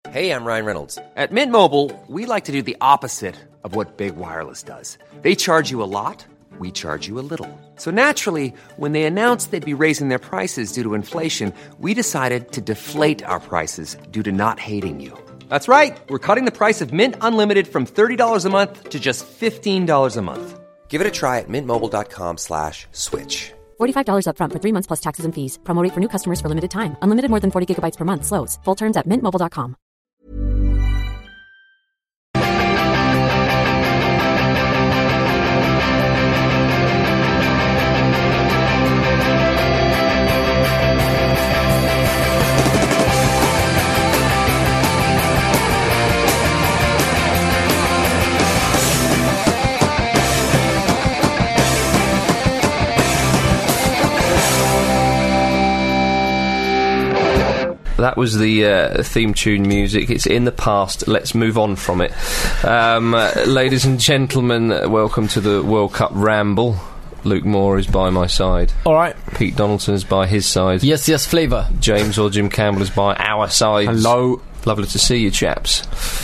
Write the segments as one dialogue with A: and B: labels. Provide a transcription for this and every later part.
A: Hey, I'm Ryan Reynolds. At Mint Mobile, we like to do the opposite of what Big Wireless does. They charge you a lot, we charge you a little. So naturally, when they announced they'd be raising their prices due to inflation, we decided to deflate our prices due to not hating you. That's right. We're cutting the price of Mint Unlimited from $30 a month to just $15 a month. Give it a try at mintmobile.com/switch.
B: $45 up front for 3 months plus taxes and fees. Promo rate for new customers for limited time. Unlimited more than 40 gigabytes per month. Slows full terms at mintmobile.com.
C: That was the theme tune music. It's in the past. Let's move on from it. Ladies and gentlemen, welcome to the World Cup Ramble. Luke Moore is by my side.
D: All right.
C: Pete Donaldson is by his side.
E: Yes, flavour.
C: James or Jim Campbell is by our side.
D: Hello.
C: Lovely to see you, chaps.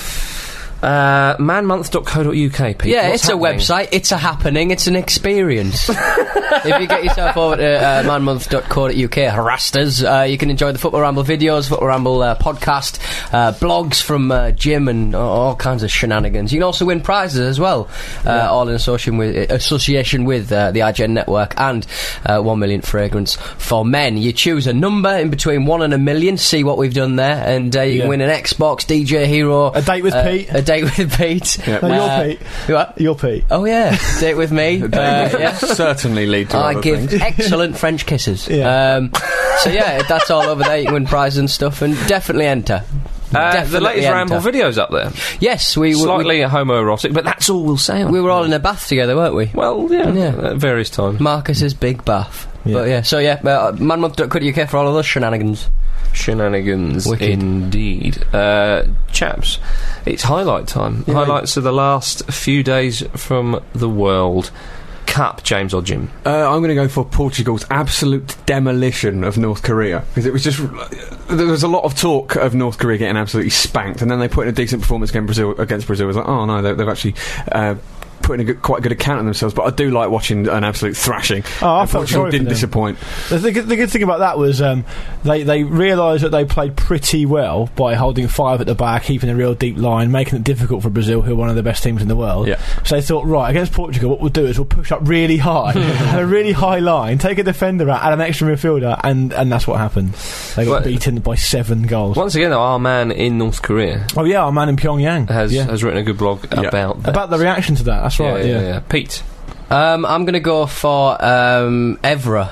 C: manmonth.co.uk, Pete.
E: Yeah,
C: What's
E: it's
C: happening?
E: a website, it's a happening, it's an experience. If you get yourself over to manmonth.co.uk, harassers, you can enjoy the Football Ramble videos, Football Ramble podcast, blogs from Jim and all kinds of shenanigans. You can also win prizes as well, all in association with the IGN network and 1 million fragrance for men. You choose a number in between 1 and 1 million, see what we've done there, and you can win an Xbox, DJ Hero,
D: a date with Pete.
E: A date with Pete.
D: Yeah. No, you're Pete.
E: What?
D: You're Pete.
E: Oh yeah, date with me.
D: Certainly lead to
E: I
D: other
E: give
D: things.
E: excellent French kisses.
D: Yeah.
E: So yeah, that's all over there. You can win prizes and stuff, and definitely enter.
C: The latest Ramble video's up there.
E: Yes, we were
C: slightly homoerotic, but that's all we'll say on.
E: We were all in a bath together, weren't we?
C: Well, yeah. At various times.
E: Marcus's big bath.
D: Yeah.
E: But yeah, so yeah, manmonth.co.uk for all of those shenanigans.
C: Shenanigans,
E: Wicked.
C: Indeed. Chaps, it's highlight time.
D: Yeah.
C: Highlights of the last few days from the World Cup, James or Jim?
F: I'm going to go for Portugal's absolute demolition of North Korea, because it was just, there was a lot of talk of North Korea getting absolutely spanked, and then they put in a decent performance against Brazil. It was like, oh no, they've actually putting quite a good account of themselves. But I do like watching an absolute thrashing.
D: I felt
F: Portugal
D: sorry
F: didn't
D: for them.
F: disappoint.
D: The good thing about that was they realised that they played pretty well by holding 5 at the back, keeping a real deep line, making it difficult for Brazil, who are one of the best teams in the world.
F: Yeah.
D: So they thought, right, against Portugal, what we'll do is we'll push up really high, have a really high line, take a defender out, add an extra midfielder, and that's what happened. They got beaten by 7 goals.
C: Once again, though, our man in North Korea
D: Oh yeah, our man in Pyongyang
C: has written a good blog about that.
D: about the reaction to that. That's right.
C: Yeah. Pete?
E: I'm going to go for Evra.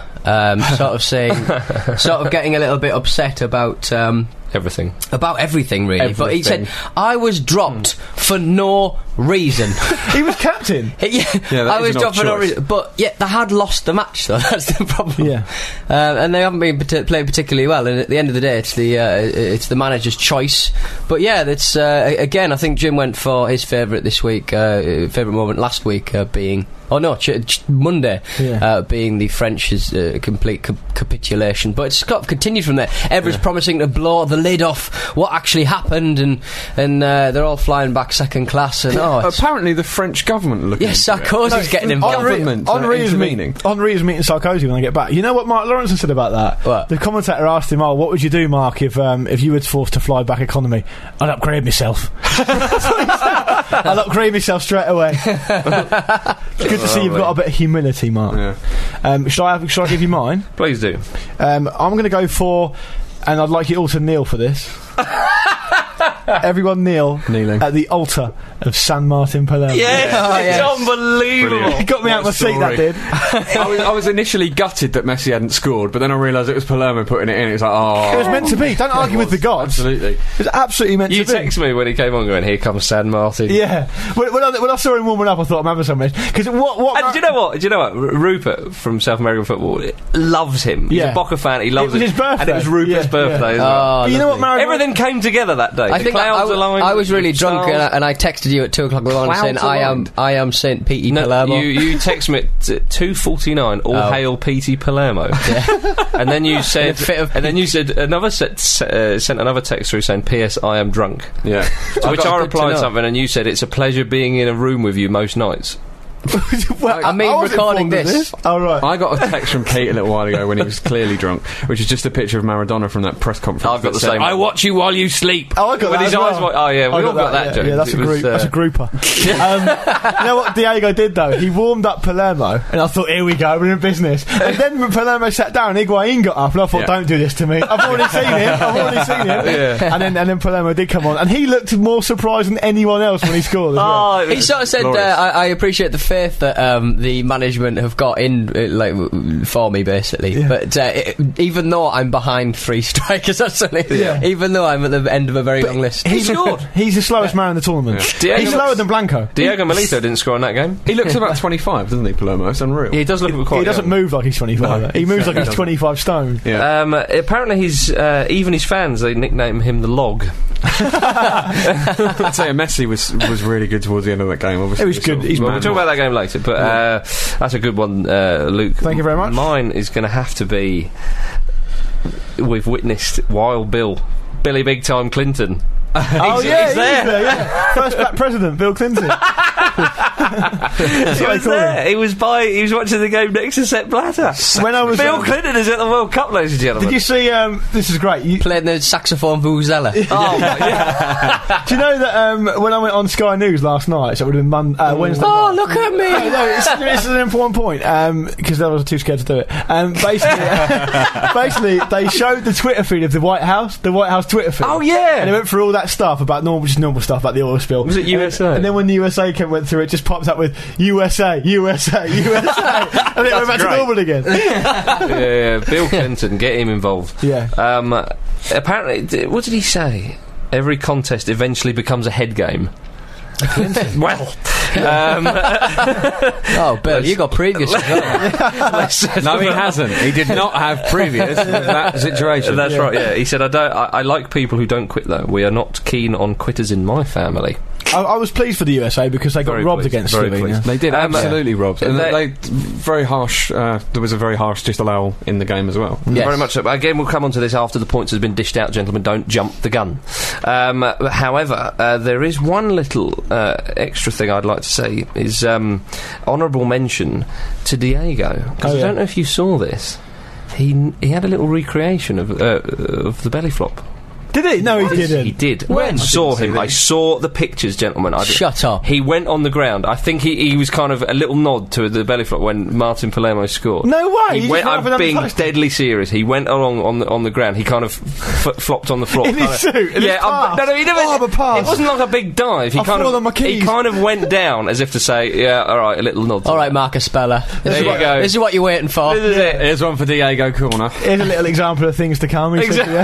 E: Sort of getting a little bit upset about
C: Everything.
E: About everything, really.
C: Everything.
E: But he said, I was dropped for no reason.
D: He was captain.
E: I was dropped for no reason. But yeah, they had lost the match, though. That's the problem.
D: Yeah.
E: And they haven't been playing particularly well. And at the end of the day, it's the manager's choice. But yeah, that's again, I think Jim went for his favourite this week, favourite moment last week being... Oh no, Monday being the French's complete capitulation. But it's got to continue from there. Evra's promising to blow the lid off what actually happened, and they're all flying back second class. And
F: apparently the French government looking.
E: Yes, Sarkozy's getting involved.
D: Henri's meeting Sarkozy when they get back. You know what Mark Lawrence said about that?
E: What?
D: The commentator asked him, "Oh, what would you do, Mark, if you were forced to fly back economy?" "I'd upgrade myself." I'll upgrade myself straight away. It's good to see you've got a bit of humility, Mark.
F: Yeah.
D: Shall I give you mine?
C: Please do.
D: I'm going to go for, and I'd like you all to kneel for this. Everyone kneeling at the altar of San Martin, Palermo.
C: Yes, it's unbelievable.
F: Brilliant.
D: It got me out of my seat, that did.
F: I was initially gutted that Messi hadn't scored, but then I realised it was Palermo putting it in. It was like, oh,
D: It was meant to be. Don't argue with the gods.
F: Absolutely.
D: It was absolutely meant
C: You
D: to be.
C: text me when he came on going, here comes San Martin.
D: Yeah. When I saw him warming up, I thought, I'm having some rest. Because
C: And do you know what? Rupert from South American football loves him. He's a Boca fan. He loves
D: it. It was his birthday.
C: And it was Rupert's birthday as well.
D: But you know what, Maradona...
C: Everything came together that day.
E: I think
C: clouds aligned.
E: I was really drunk
C: stars.
E: and I texted you at 2 o'clock in the morning saying,
F: Clouds
E: I am Saint Petey
C: No,
E: Palermo.
C: you text me at 2:49. All hail Petey Palermo. And then you said, sent another text through saying, "P.S. I am drunk."
F: Yeah.
C: To which I replied something, and you said, "It's a pleasure being in a room with you most nights."
D: Well,
E: I mean,
D: wasn't
E: recording
D: informed of
E: this.
D: Oh, right.
F: I got a text from Pete a little while ago when he was clearly drunk, which is just a picture of Maradona from that press conference.
C: I've got
F: that
C: the
F: said,
C: same.
F: I watch you while you sleep.
D: Oh, I got
C: With
D: that
C: his
D: as
C: eyes
D: well.
C: wide. Oh, yeah, we
D: I
C: all got that,
D: yeah,
C: James.
D: yeah, that's,
C: It was,
D: that's a grouper. You know what Diego did, though? He warmed up Palermo, and I thought, here we go, we're in business. And then when Palermo sat down, Higuain got up, and I thought, don't do this to me. I've already seen him.
C: Yeah.
D: And then Palermo did come on, and he looked more surprised than anyone else when he scored as well.
C: Oh,
E: He sort of said,
F: glorious.
E: I appreciate the faith that the management have got in, for me, basically.
D: Yeah.
E: But even though I'm behind 3 strikers or something, even though I'm at the end of a very long list.
D: He's the slowest man in the tournament.
C: Yeah.
D: He's slower than Blanco.
C: Diego Milito didn't score in that game.
F: He looks about 25, doesn't he, Palermo? It's unreal.
C: He does look quite
D: He doesn't
C: young.
D: move like he's 25. He moves like he's 25 stone.
F: Yeah.
C: Apparently he's even his fans, they nickname him the Log.
F: I'd say Messi was really good towards the end of that game. Obviously,
D: It was good. He's
C: Well,
D: mad.
C: we'll talk about that game later, but that's a good one, Luke.
D: Thank you very much.
C: Mine is going to have to be, we've witnessed Wild Billy Big Time Clinton.
D: Oh,
C: He's
D: yeah,
C: there.
D: yeah. First black president, Bill Clinton. That's
C: He
D: what they
C: was
D: call
C: there.
D: him.
C: He was watching the game next to Sepp Blatter.
D: When I was
C: Bill Clinton is at the World Cup, ladies and gentlemen.
D: Did you see? This is great.
E: Playing the saxophone vuvuzela.
C: Oh, yeah.
D: Do you know that when I went on Sky News last night, so it would have been Wednesday.
E: Oh,
D: night.
E: look at me!
D: No, this is an important point because I was too scared to do it. Basically, they showed the Twitter feed of the White House Twitter feed.
C: Oh, yeah.
D: and it went through all that stuff about normal stuff about the oil spill.
C: Was it USA?
D: And then when the USA went through, it just popped up with USA, and it went back to normal again.
C: Yeah, Bill Clinton, get him involved.
D: Yeah.
C: Apparently, what did he say? Every contest eventually becomes a head game. Well,
E: Oh, Bill, you got previous as well.
F: No, he hasn't. He did not have previous that situation.
C: that's right. Yeah, he said, I like people who don't quit though. We are not keen on quitters in my family.
D: I was pleased for the USA because they got
C: Very
D: robbed
C: pleased,
D: against
C: very
D: Slovenia.
C: pleased.
F: They did absolutely robbed, and
C: they-
F: they very harsh. There was a very harsh disallowal in the game as well.
E: Yes.
C: Very much so. Again, we'll come on to this after the points has been dished out, gentlemen. Don't jump the gun. However, there is one little extra thing I'd like to say is honourable mention to Diego, because
D: Oh, yeah.
C: I don't know if you saw this. He had a little recreation of the belly flop.
D: Did he? No, he didn't.
C: He did.
E: When?
C: I saw him. I saw the pictures, gentlemen.
E: Shut up.
C: He went on the ground. I think he was kind of a little nod to the belly flop when Martin Palermo scored.
D: No way!
C: He
D: He
C: went,
D: just ran up and
C: I'm being
D: untouched.
C: deadly serious. He went along on the ground. He kind of flopped on the floor.
D: In his
C: Kinda-
D: suit? In his
C: yeah,
D: pass?
C: no, he never.
D: Oh, the pass.
C: It wasn't like a big dive. He
D: I've
C: kind
D: fallen
C: of
D: on my keys.
C: he kind of went down as if to say, "Yeah, all right, a little nod." to
E: All right,
C: that.
E: Marcus Speller.
C: There you go.
E: This is what you're waiting for.
C: This is it.
F: Here's one for Diego Corner.
D: Here's a little example of things to come. He said,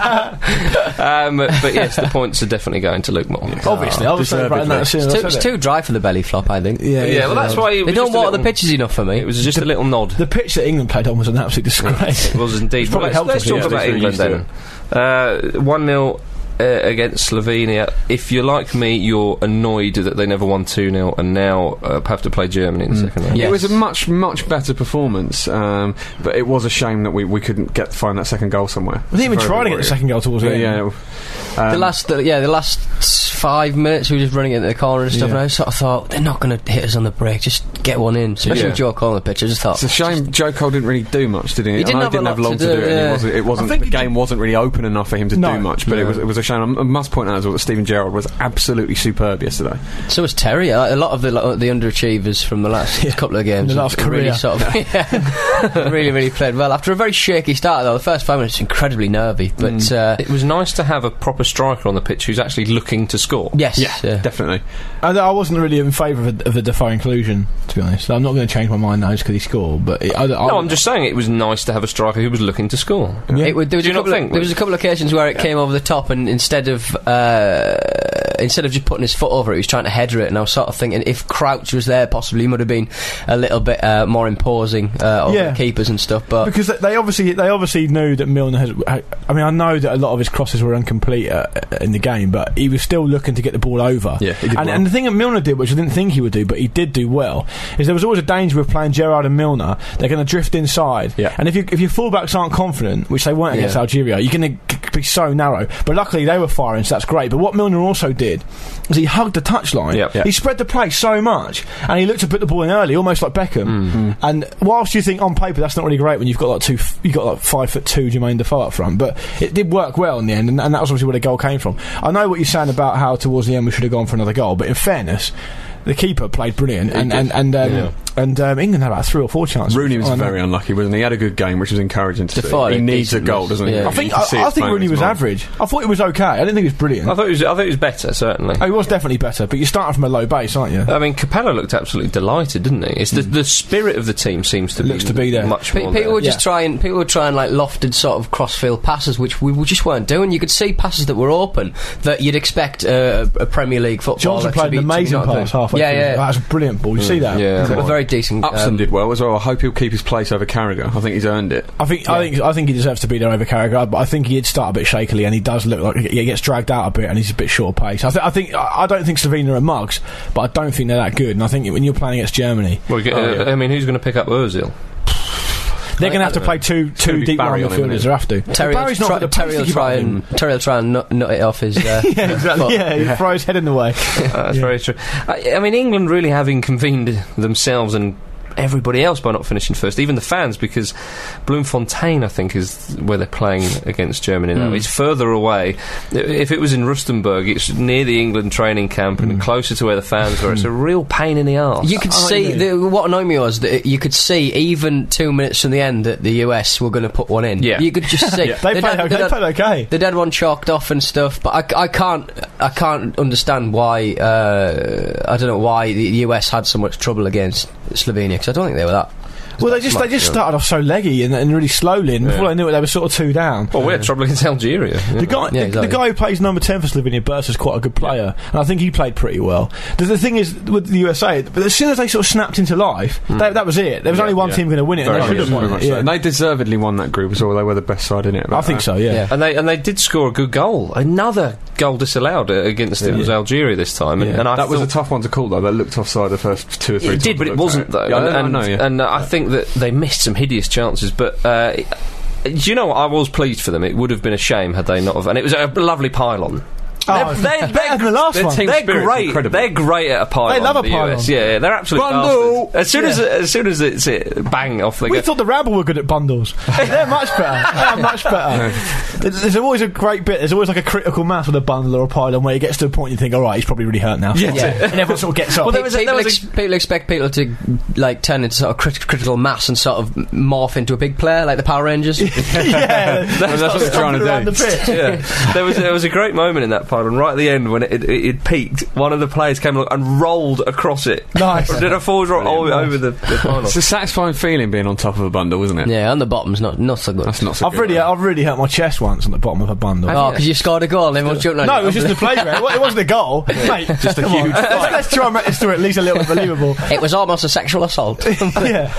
C: But yes, the points are definitely going to Luke Moore.
D: Obviously, I was celebrating that as soon as I
E: It's
D: said
E: too
D: it.
E: dry for the belly flop, I think.
C: Yeah, well, that's why
E: They don't water the pitches enough for me.
C: It was just a little nod.
D: The pitch that England played on was an absolute disgrace.
C: It was indeed.
D: probably
C: Well,
D: helped
C: let's
D: us,
C: talk
D: yeah.
C: about
F: They're
C: England
F: used to
C: then. 1-0 against Slovenia. If you're like me, you're annoyed that they never won 2-0 and now have to play Germany in the second round.
E: Yeah.
F: It was a much, much better performance, but it was a shame that we couldn't find that second goal somewhere.
D: I didn't even
F: Very
D: try to get the
F: worrying.
D: second goal towards the end.
F: Yeah.
E: The last 5 minutes we were just running into the corner and stuff,
D: Yeah.
E: and I sort of thought they're not going to hit us on the break. Just get one in, especially
F: Yeah.
E: with Joe Cole on the pitch. I just thought
F: It's a shame Joe Cole didn't really do much, did he?
E: He didn't
F: I
E: have a
F: didn't have
E: lot
F: long
E: to
F: to do
E: do,
F: it.
E: yeah.
F: And it wasn't.
D: I think
F: The game wasn't really open enough for him to do much. But
D: No.
F: it was a shame. I must point out as well that Steven Gerrard was absolutely superb yesterday.
E: So was Terry. A lot of the underachievers from the last couple of games,
D: The last
E: have really
D: career.
E: sort of really played well. After a very shaky start, though, the first 5 minutes incredibly nervy. But
C: It was nice to have a proper striker on the pitch who's actually looking to score.
E: yes,
F: Definitely.
D: I wasn't really in favour of the Defoe inclusion, to be honest. I'm not going to change my mind now just because he scored. But
C: No, I'm just saying it was nice to have a striker who was looking to score.
E: There was
C: Do you
E: a
C: not
E: couple
C: think?
E: there was a couple of occasions where it came over the top, and instead of instead of just putting his foot over it, he was trying to header it, and I was sort of thinking if Crouch was there, possibly he would have been a little bit more imposing over the keepers and stuff. But
D: because they obviously knew that Milner has. I mean, I know that a lot of his crosses were incomplete in the game, but he was still looking to get the ball over.
F: Yeah, he did well.
D: And the thing that Milner did, which I didn't think he would do, but he did do well, is there was always a danger with playing Gerrard and Milner. They're going to drift inside, and if your fullbacks aren't confident, which they weren't against Algeria, you're going to be so narrow. But luckily they were firing, so that's great. But what Milner also did is he hugged the touchline. He spread the play so much, and he looked to put the ball in early, almost like Beckham. And whilst you think on paper that's not really great when you've got like 5'2" Jermaine Defoe up front, but it did work well in the end, and that was obviously where the goal came from. I know what you're saying about how towards the end we should have gone for another goal, but in fairness, the keeper played brilliant, and England had about 3 or 4 chances.
F: Rooney was very unlucky, wasn't he? He had a good game, which was encouraging to see. He needs a goal, doesn't he?
D: I think Rooney was average. I thought he was okay. I didn't think he was brilliant.
C: I thought he was better, certainly.
D: Oh, he was definitely better, but you're starting from a low base, aren't you?
C: I mean, Capello looked absolutely delighted, didn't he? It's the spirit of the team seems to be there. Much more
E: people were just trying. People were trying like lofted sort of crossfield passes, which we just weren't doing. You could see passes that were open that you'd expect a Premier League footballer.
D: Johnson played an amazing pass halfway.
E: Yeah.
D: That's a brilliant ball. You see that?
C: Yeah,
E: a very decent.
F: Upson did well as well. I hope he'll keep his place over Carragher. I think he's earned it.
D: I think he deserves to be there over Carragher, but I think he did start a bit shakily, and he does look like he gets dragged out a bit, and he's a bit short of pace. I don't think Slovenia are mugs, but I don't think they're that good. And I think when you're playing against Germany,
C: I mean, who's going to pick up Ozil?
D: They're going to have to play two deep line midfielders. They have to.
E: Terry will try and nut it off his.
D: Exactly. He throw his head in the way.
C: That's very true. I mean, England really have inconvened themselves and everybody else by not finishing first, even the fans, because Bloemfontein, I think, is where they're playing against Germany now. It's further away. If it was in Rustenburg, it's near the England training camp and closer to where the fans were. It's a real pain in the arse.
E: You could see, what annoyed me was that you could see, even 2 minutes from the end, that the US were going to put one in.
C: Yeah.
E: You could just see.
D: They played okay.
E: They had one chalked off and stuff, but I can't understand why, I don't know why the US had so much trouble against Slovenia, because I don't think they were that.
D: Well, they just started off so leggy and really slowly, and before they knew it, they were sort of 2 down.
C: Well, we had trouble against Algeria.
D: The guy who plays number 10 for Slovenia, Bursa, is quite a good player, and I think he played pretty well. The thing is, with the USA, but as soon as they sort of snapped into life, that was it. There was only one team going to win it, and they should have won it.
F: And they deservedly won that group as well. They were the best side in it.
D: I think so, yeah.
C: And they did score a good goal. Another goal disallowed against it was Algeria this time. And
F: that was a tough one to call, though. They looked offside the first 2 or 3 times.
C: It did, but it wasn't, though. And I think that they missed some hideous chances, but do you know what? I was pleased for them. It would have been a shame had they not have, and it was a lovely pylon. They're
D: better than the last one.
C: They're great. They're great at a pylon.
D: They love a pylon.
C: US. Yeah, they're absolutely
D: bundle.
C: As soon as it's bang off they go.
D: We thought the Ramble were good at bundles. They're much better. They are much better. There's always a great bit. There's always like a critical mass with a bundle or a pylon where it gets to a point you think, all right, he's probably really hurt now.
C: Yeah.
D: And everyone sort of gets off.
E: Well, people expect people to like turn into sort of critical mass and sort of morph into a big player like the Power Rangers.
F: That's what they're trying to do.
C: Yeah. There was a great moment in that pylon right at the end when it peaked. One of the players came along and rolled across it.
D: Nice.
C: Did a forward roll over the pylon.
F: It's a satisfying feeling being on top of a bundle, isn't it?
E: Yeah, on the bottom's not so good.
F: That's not so good.
D: I've really hurt my chest once on the bottom of a bundle.
E: Oh, because you scored a goal and everyone's jumping on you.
D: No, it was just the playground. It wasn't a goal. Mate, just a huge fight. Let's try and make this story at least a little bit believable.
E: It was almost a sexual assault.
D: Yeah.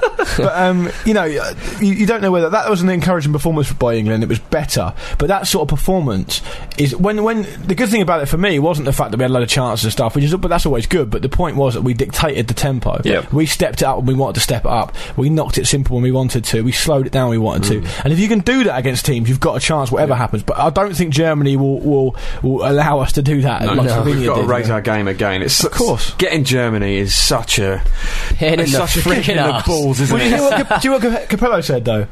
D: But, you don't know whether that was an encouraging performance by England. It was better. But that sort of performance is when the good thing about it for me wasn't the fact that we had a lot of chances and stuff, but that's always good. But the point was that we dictated the tempo.
C: Yep.
D: We stepped it up when we wanted to step it up. We knocked it simple when we wanted to. We slowed it down when we wanted to. And if you can do that against teams, you've got a chance whatever happens. But I don't think Germany will allow us to do that.
F: We've got to raise our game again. Of course. Getting Germany is such a kick in the balls, isn't it?
D: Do you know what Capello said though?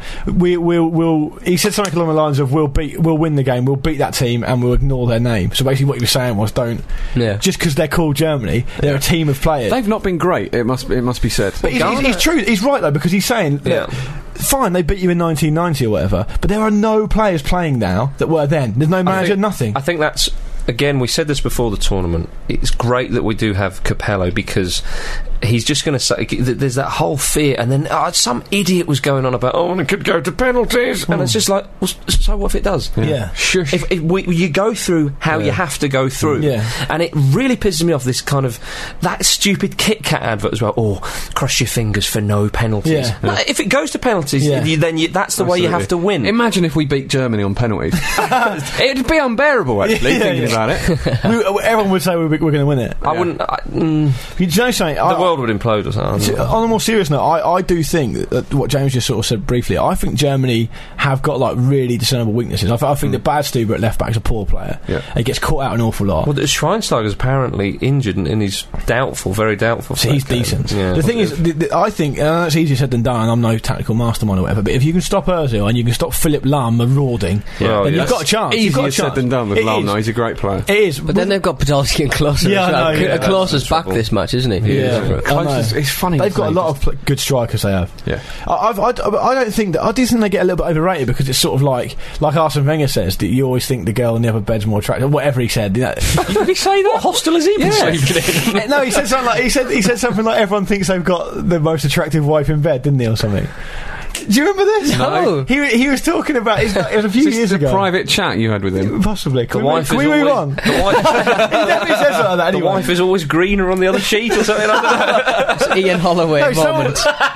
D: He said something along the lines of we'll win the game, we'll beat that team, and we'll ignore their name. So basically, what he was saying was, just because they're called Germany, they're a team of players.
F: They've not been great. It must be said.
D: But he's true. He's right though, because he's saying, fine, they beat you in 1990 or whatever, but there are no players playing now that were then. There's no manager, nothing.
C: I think that's again, we said this before the tournament. It's great that we do have Capello because he's just going to say there's that whole fear, and then some idiot was going on about and it could go to penalties, and it's just like, well, so what if it does?
D: Yeah.
F: Shush.
C: If you go through how you have to go through, and it really pisses me off. This kind of that stupid Kit Kat advert as well. Cross your fingers for no penalties.
D: Yeah.
C: No, if it goes to penalties, then that's the way you have to win.
F: Imagine if we beat Germany on penalties. It'd be unbearable, actually, thinking about it.
D: Everyone would say we're going to win it.
C: I wouldn't.
D: You know something?
C: The world would implode or something.
D: On a more serious note, I do think that what James just sort of said briefly, I think Germany have got like really discernible weaknesses. I think that Bad Stuber at left back is a poor player.
F: Yeah.
D: He gets caught out an awful lot.
C: Well, Schweinsteiger's apparently injured and he's doubtful, very doubtful.
D: So he's decent.
C: Yeah,
D: the thing is, I think, and that's easier said than done, and I'm no tactical mastermind or whatever, but if you can stop Ozil and you can stop Philip Lahm marauding, then you've got a chance.
F: Easier said than done with Lahm, though. He's a great player.
D: It is.
E: But then they've got Podolski and Klose
D: Yeah,
E: as well.
D: I know,
E: Klose's back this match, isn't he?
D: Yeah.
F: It's funny.
D: They've got a lot of good strikers, they have.
F: Yeah.
D: I don't think that. I do think they get a little bit overrated because it's sort of like Arsene Wenger says that you always think the girl in the other bed's more attractive. Whatever he said. You know.
C: Did he say that? What hostel has he been sleeping in?
D: No, he said something like he said something like everyone thinks they've got the most attractive wife in bed, didn't he, or something? Do you remember this?
E: No.
D: He was talking about it was a few years ago.
F: Private chat you had with him.
D: Possibly. Can we
C: wife
D: move
C: is always-
D: on?
C: The wife,
D: He definitely says something like that.
C: the
D: Anyway.
C: wife is always greener on the other sheet or something like that.
E: It's Ian Holloway
D: No,
E: moment.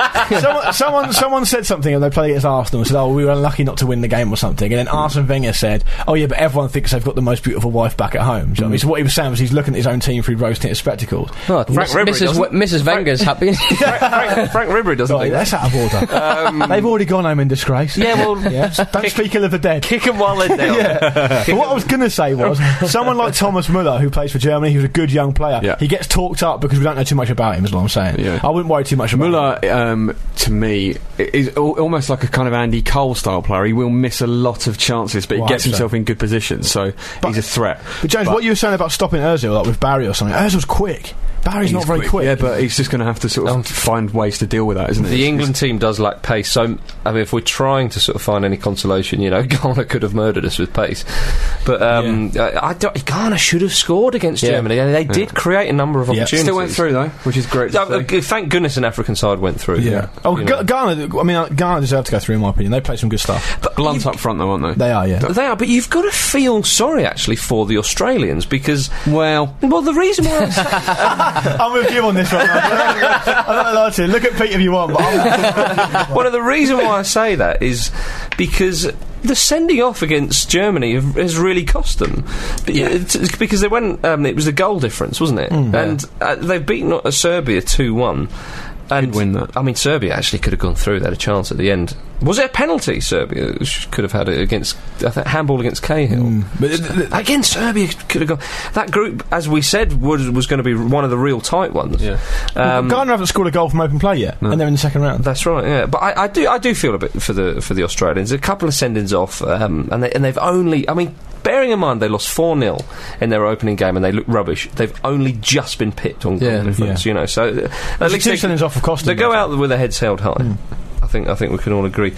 D: someone said something and they played against Arsenal and said, we were unlucky not to win the game or something, and then Arsene Wenger said, but everyone thinks they've got the most beautiful wife back at home. Do you know what I mean? So what he was saying was he's looking at his own team through rose-tinted spectacles.
E: Oh,
C: Frank Ribery doesn't.
E: Mrs. Wenger's happy.
C: Frank Ribery doesn't think
D: That's out of order. They've already gone home in disgrace.
C: Yeah, well,
D: Don't speak ill of the dead.
C: kick him while they're down.
D: But what I was going to say was, someone like Thomas Müller, who plays for Germany, he was a good young player.
F: Yeah.
D: He gets talked up because we don't know too much about him, is what I'm saying.
F: Yeah.
D: I wouldn't worry too much about him.
F: Müller, to me, is almost like a kind of Andy Cole style player. He will miss a lot of chances, but he gets himself in good positions, so he's a threat.
D: But James, what you were saying about stopping Ozil, like with Barry or something, Ozil's quick. Barry's not very quick.
F: Yeah, but he's just going to have to sort of find ways to deal with that, isn't he?
C: The England team does lack pace, so I mean, if we're trying to sort of find any consolation, Ghana could have murdered us with pace, but Ghana should have scored against Germany. They did create a number of opportunities.
F: Still went through though, which is great.
C: Thank goodness an African side went through.
D: Yeah. Ghana. I mean, Ghana deserve to go through, in my opinion. They played some good stuff.
F: But blunt up front though, aren't they?
D: They are, yeah.
C: They are, but you've got to feel sorry actually for the Australians because the reason why
D: I'm with you on this one. I'm not allowed to. Look at Pete if you want, but
C: well, the reason why I say that is because the sending off against Germany has really cost them. Because they went, it was the goal difference, wasn't it? And they've beaten Serbia 2-1.
F: Did win that.
C: I mean, Serbia actually could have gone through. They had a chance at the end. Was it a penalty? Serbia could have had it against, I think, handball against Cahill. But again, Serbia could have gone. That group, as we said, was going to be one of the real tight ones. Yeah.
D: Ghana haven't scored a goal from open play yet, and they're in the second round.
C: That's right. Yeah, but I do feel a bit for the Australians. A couple of send-ins off, and they've only. I mean, bearing in mind they lost 4-0 in their opening game and they look rubbish, they've only just been pipped on goal difference, so at least they go out with their heads held high. I think we can all agree.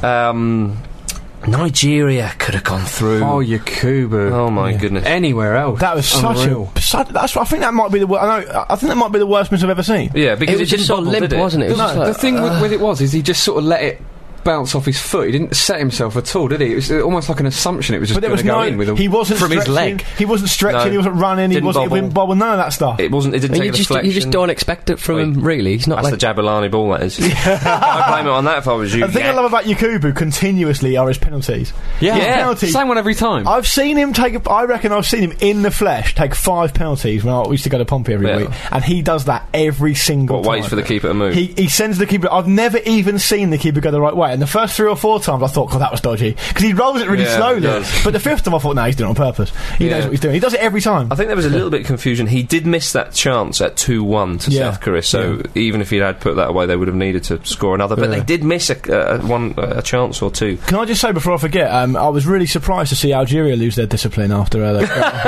C: Nigeria could have gone through.
F: Oh, Yakubu.
C: Oh my goodness.
F: Anywhere else.
D: That was I think that might be the I think that might be the worst miss I've ever seen.
C: Yeah, because
E: it was just so limp, wasn't it?
F: The thing with it was he just sort of let it bounce off his foot. He didn't set himself at all, did he? It was almost like an assumption. It was just going to go in with
D: he wasn't
F: from his leg.
D: He wasn't stretching. He wasn't running. He didn't bobble. None of that stuff.
C: It didn't take a deflection.
E: You just don't expect it from him, really. He's not.
C: That's the Jabulani ball. That is. I'd blame it on that if I was you.
D: The thing I love about Yakubu continuously are his penalties.
F: Yeah,
D: penalties.
F: Same one every time.
D: I've seen him take. I reckon I've seen him in the flesh take 5 penalties when we used to go to Pompey every week, and he does that every single time.
C: Waits for the keeper to move.
D: He sends the keeper. I've never even seen the keeper go the right way. And the first 3 or 4 times I thought, God, that was dodgy, because he rolls it really slowly. But the 5th time I thought, no, he's doing it on purpose. He knows what he's doing. He does it every time.
C: I think there was a little bit of confusion. He did miss that chance at 2-1 to South Korea, so even if he had put that away, they would have needed to score another. But they did miss a chance or two.
D: Can I just say before I forget, I was really surprised to see Algeria lose their discipline after going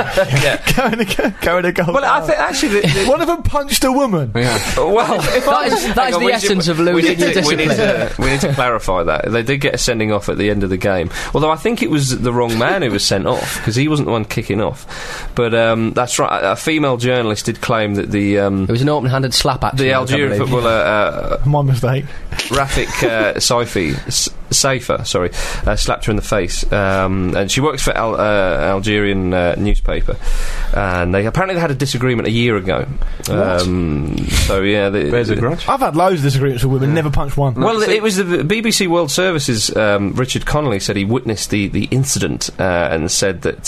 D: to goal.
C: Well, I think actually
D: one of them punched a woman.
C: Well,
E: that is the essence of losing your discipline.
C: We need to clarify. by that. They did get a sending off at the end of the game. Although I think it was the wrong man who was sent off, because he wasn't the one kicking off. But that's right. A female journalist did claim that
E: it was an open-handed slap. Actually,
C: the Algerian footballer.
D: My mistake.
C: Rafik Saifa, slapped her in the face, and she works for Algerian newspaper, and they apparently had a disagreement a year ago. So yeah,
F: there's a grudge.
D: I've had loads of disagreements with women, never punched one.
C: Well, it was the BBC World Service's Richard Connolly said he witnessed the incident and said that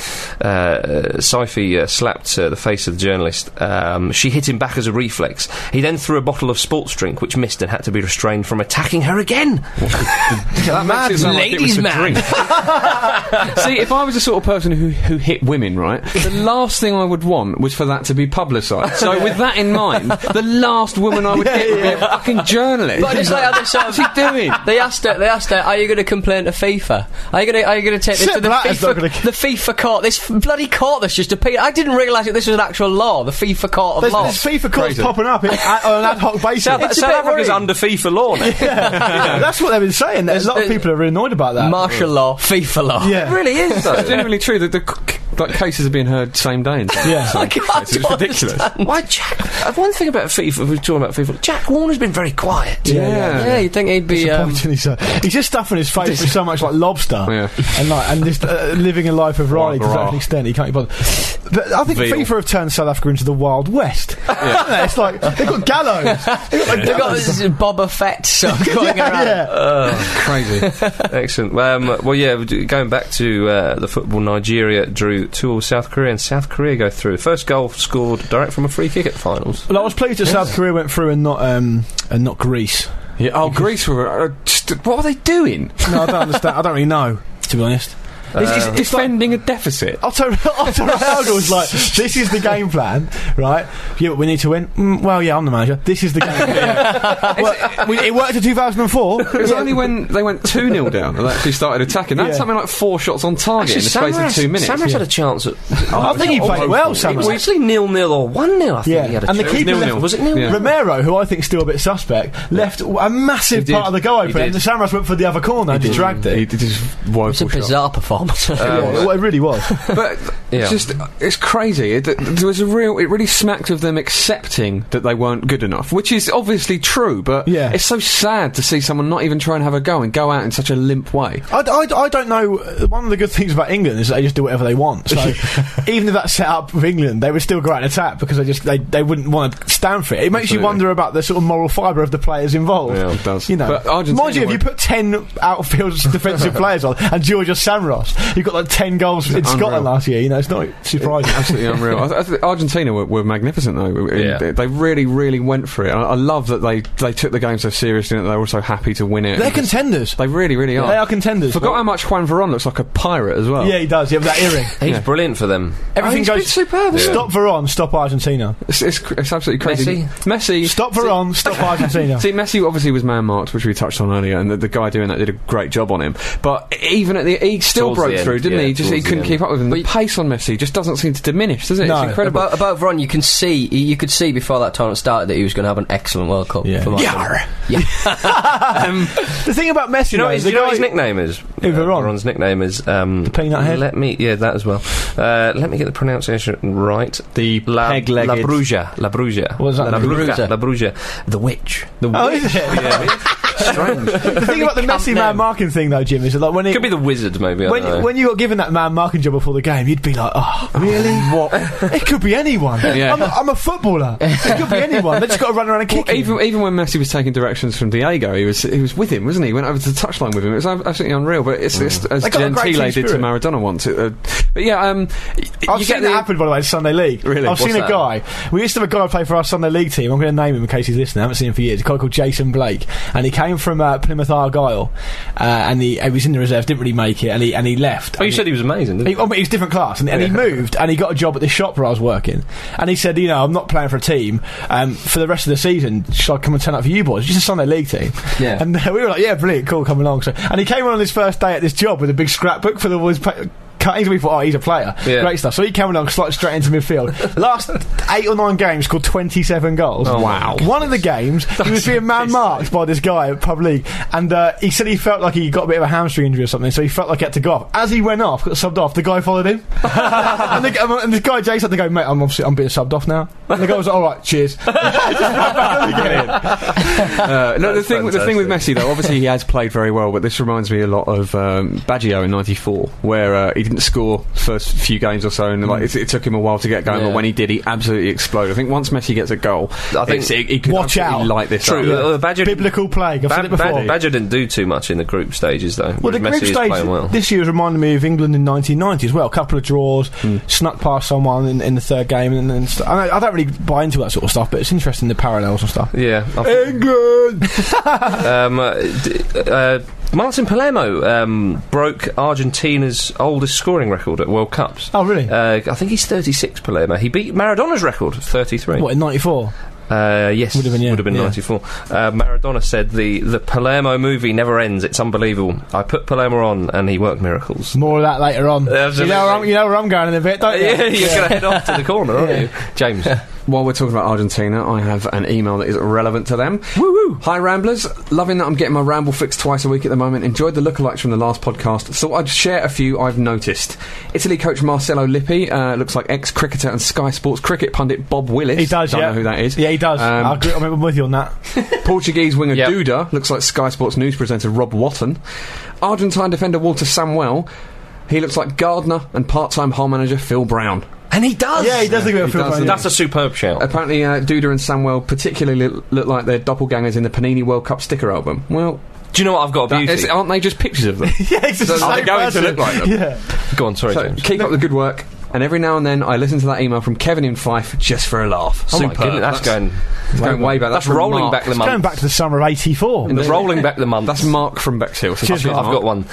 C: Saifi slapped the face of the journalist. She hit him back as a reflex. He then threw a bottle of sports drink, which missed, and had to be restrained from attacking her again.
F: That makes it sound like it was a drink. See, if I was the sort of person who hit women, right, the last thing I would want was for that to be publicised. So with that in mind, the last woman I would hit would be a fucking journalist.
E: But it's like how they sort of,
F: what's he doing?
E: They asked her, are you going to complain to FIFA? Are you going to take this to the FIFA court? This bloody court that's just appeared. I didn't realise that this was an actual law, the FIFA court of law.
D: There's FIFA courts popping up on an ad hoc basis.
C: South Africa's under FIFA law now.
D: Yeah, that's what they've been saying. There's a lot of people are really annoyed about that.
E: Martial law, FIFA law.
D: Yeah.
C: It really is, though.
F: It's genuinely true that the cases are being heard same day.
D: Yeah.
F: It's ridiculous.
C: Why, Jack? One thing about FIFA, we're talking about FIFA. Jack Warner's been very quiet.
E: Yeah, you'd think he'd be.
D: He's just stuffing his face with so much like lobster, and just living a life of Riley to a certain extent. He can't be bothered. But I think FIFA have turned South Africa into the Wild West. Yeah. It's like they've got gallows.
E: They've got this Boba Fett sort of going around.
F: Crazy.
C: Excellent. Well, yeah. Going back to the football, Nigeria drew 2-2 South Korea, and South Korea go through. First goal scored direct from a free kick at the finals.
D: Well, I was pleased that South Korea went through and not Greece.
F: Yeah. Greece were. What were they doing?
D: No, I don't understand. I don't really know, to be honest.
F: It's defending a deficit.
D: Otto Ronaldo was like, this is the game plan, right? Yeah, but we need to win. Well, yeah, I'm the manager. This is the game plan. It worked in 2004.
F: It was only when they went 2-0 down and they actually started attacking. They had something like 4 shots on target in the space of 2 minutes.
C: Samras had a chance at...
D: I think he played well, Samras.
C: It was actually 0-0 or 1-0, I think he had a chance.
D: And the keeper left,
C: was it 0-0?
D: Yeah. Romero, who I think is still a bit suspect, left a massive part of the goal open, and the Samras went for the other corner and just dragged it.
F: He did his woeful
E: It's a bizarre performance.
D: It really was.
F: But it's crazy. It really smacked of them accepting that they weren't good enough, which is obviously true, but it's so sad to see someone not even try and have a go and go out in such a limp way.
D: I don't know. One of the good things about England is that they just do whatever they want. So even if that's set up with England, they would still go out and attack because they wouldn't want to stand for it. It makes you wonder about the sort of moral fibre of the players involved.
F: Yeah, it does.
D: You know,
F: but Argentina
D: mind you, if you put 10 outfield defensive players on and Georgia Samros, you've got like 10 goals in Scotland last year. You know, it's not surprising.
F: Absolutely unreal. Argentina were magnificent though. They really, really went for it. I love that they took the game so seriously and they were so happy to win it.
D: They're contenders.
F: They really, really are.
D: They are contenders.
F: Forgot how much Juan Varane looks like a pirate as well.
D: Yeah, he does. Yeah, with that earring.
C: He's brilliant for them.
D: Everything goes
F: superb.
D: Stop Varane, stop Argentina.
F: It's absolutely crazy. Messi.
D: Stop Varane, stop Argentina.
F: See, Messi obviously was man-marked, which we touched on earlier, and the guy doing that did a great job on him. But even at he still broke through, didn't he? He couldn't keep up with him. The pace on Messi just doesn't seem to diminish, does it?
D: No.
F: It's incredible.
E: About Varane, you could see before that tournament started that he was going to have an excellent World Cup.
D: Yeah.
E: The
D: thing about Messi,
C: you know what his nickname is? Varane's nickname is
D: the peanut head.
C: That as well. Let me get the pronunciation right.
F: The peg-legged
C: La Bruja.
D: What was that?
C: La Bruja. The witch.
D: Is it?
C: Yeah. Strange.
D: The thing about the Messi man marking thing, though, Jim, is that like when it
C: could be the wizard, maybe.
D: When you got given that man marking job before the game, you'd be like, "Oh, really? What? It could be anyone.
F: Yeah.
D: I'm a footballer. It could be anyone. They just got to run around and kick him."
F: Even when Messi was taking directions from Diego, he was with him, wasn't he? He went over to the touchline with him. It was absolutely unreal. But it's as Gentile did to Maradona once. But yeah,
D: I've seen that happen, by the way, in Sunday League.
F: Really?
D: I've seen a guy. We used to have a guy play for our Sunday League team. I'm going to name him in case he's listening. I haven't seen him for years. A guy called Jason Blake, and he came from Plymouth Argyle, and he was in the reserves, didn't really make it, and he left.
C: Oh, you said he was amazing, didn't you?
D: He was different class, and he moved, and he got a job at this shop where I was working, and he said, I'm not playing for a team for the rest of the season. Should I come and turn up for you boys? It's just a Sunday League team.
E: Yeah.
D: And we were like, yeah, brilliant, cool, come along. And he came on his first day at this job with a big scrapbook for the boys cuttings. We thought, he's a player.
C: Yeah.
D: Great stuff. So he came along, slotted straight into midfield. Last 8 or 9 games, scored 27 goals.
C: Oh, wow.
D: One of the games, he was being man-marked by this guy at Pub League, and he said he felt like he got a bit of a hamstring injury or something, so he felt like he had to go off. As he went off, got subbed off, the guy followed him. and the guy, Jay, had to go, mate, I'm being subbed off now. And the guy was like, alright, cheers.
F: No, the thing with Messi, though, obviously he has played very well, but this reminds me a lot of Baggio in '94, where he didn't score the first few games or so, and it took him a while to get going, but when he did, he absolutely exploded. I think once Messi gets a goal, I think he could
D: watch out.
F: light this
C: True.
F: up.
C: Badger,
D: biblical plague. I've said it before.
C: Badger didn't do too much in the group stages, though.
D: Well, the
C: Messi
D: group
C: is
D: stage
C: playing well.
D: this year has reminded me of England in 1990 as well. A couple of draws, snuck past someone in the third game, and I don't really buy into that sort of stuff, but it's interesting, the parallels and stuff.
C: Yeah.
D: England!
C: Martin Palermo broke Argentina's oldest scoring record at World Cups.
D: Oh, really?
C: I think he's 36, Palermo. He beat Maradona's record of 33.
D: What, in 94?
C: Yes,
D: would have been
C: 94. Maradona said the Palermo movie never ends. It's unbelievable. I put Palermo on, and he worked miracles.
D: More of that later on.
C: Absolutely.
D: You know where I'm going in a bit, don't you?
C: Yeah, you're going to head off to the corner, aren't you, James?
F: While we're talking about Argentina, I have an email that is relevant to them. Woo-woo! Hi, Ramblers. Loving that I'm getting my ramble fix twice a week at the moment. Enjoyed the lookalikes from the last podcast. Thought I'd share a few I've noticed. Italy coach Marcelo Lippi looks like ex-cricketer and Sky Sports cricket pundit Bob Willis.
D: He does,
F: Don't know who that is.
D: Yeah, he does. I'm with you on that.
F: Portuguese winger Duda looks like Sky Sports news presenter Rob Watton. Argentine defender Walter Samuel. He looks like Gardner and part-time Hull manager Phil Brown.
C: And he does!
D: Yeah, he does look a bit of Phil Brown.
C: That's a superb shout.
F: Apparently, Duda and Samuel particularly look like they're doppelgangers in the Panini World Cup sticker album. Well,
C: do you know what I've got a beauty?
F: aren't they just pictures of them?
D: Yeah, it's the
F: Are they
D: same
F: going
D: person.
F: to look like them?
D: Yeah.
C: Go on, sorry,
F: So,
C: James.
F: keep up the good work. And every now and then, I listen to that email from Kevin in Fife just for a laugh.
C: Oh my
F: Superb.
C: goodness, that's going
F: way back.
C: That's
F: from
C: rolling
F: Mark.
C: back the
D: It's
C: month.
D: going back to the summer of 84.
C: That's rolling back the month.
F: That's Mark from Bexhill. So
C: I've got one.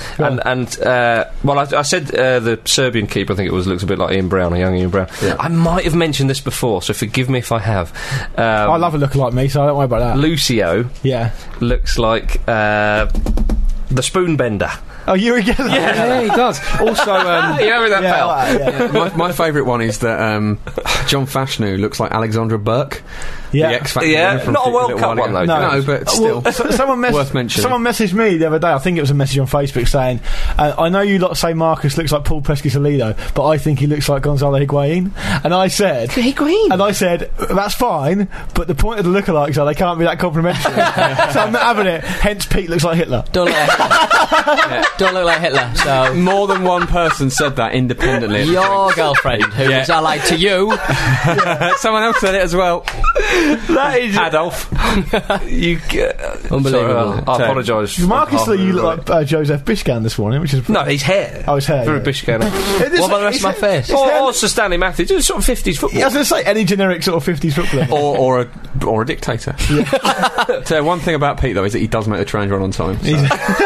C: I said the Serbian keeper, I think it was, looks a bit like Ian Brown, a young Ian Brown.
F: Yeah.
C: I might have mentioned this before, so forgive me if I have.
D: I love a looker like me, so don't worry about that.
C: Lucio
D: Yeah.
C: looks like the spoon bender.
D: Oh, you again?
F: Yeah, he does. Also,
C: You know that felt?
F: my favourite one is that John Fashanu looks like Alexandra Burke.
D: Yeah.
F: The X Factor
C: Yeah,
F: winner from
C: not a World
F: little
C: Cup
F: while
C: one,
F: ago.
C: though.
F: No, but still.
D: Well, someone
F: Worth mentioning.
D: Someone messaged me the other day. I think it was a message on Facebook saying, "I know you lot say Marcus looks like Paul Pesky-Salido, but I think he looks like Gonzalo Higuain." And I said, "That's fine, but the point of the lookalikes are they can't be that complimentary." So I'm not having it. Hence, Pete looks like Hitler.
E: Don't look like Hitler. Don't look like Hitler. So
F: More than one person said that independently.
E: your girlfriend, who is allied to you,
F: Someone else said it as well.
C: That is
F: Adolf.
E: unbelievable.
C: I apologise.
D: Marcus,
C: on
D: you
C: behalf of
D: look like Joseph Bishkan this morning, which is
C: No, his hair.
D: Oh, his hair,
C: Very
D: yeah.
C: Bishkan.
E: What about the rest of my face?
C: Or Sir Stanley Matthews, just sort of 50s football.
D: I was going to say any generic sort of 50s footballer.
F: or a dictator. So one thing about Pete though is that he does make the trains run on time. So.